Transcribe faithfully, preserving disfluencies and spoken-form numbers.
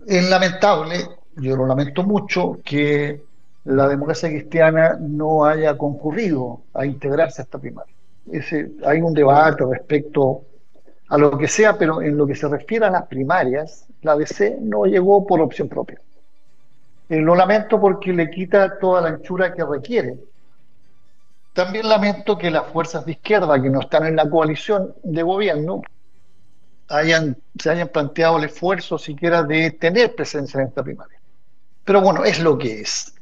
Es lamentable, yo lo lamento mucho, que la democracia cristiana no haya concurrido a integrarse a esta primaria. Ese, hay un debate respecto a lo que sea, pero en lo que se refiere a las primarias, la D C no llegó por opción propia. Eh, lo lamento porque le quita toda la anchura que requiere. También lamento que las fuerzas de izquierda que no están en la coalición de gobierno hayan, se hayan planteado el esfuerzo siquiera de tener presencia en esta primaria. Pero bueno, es lo que es.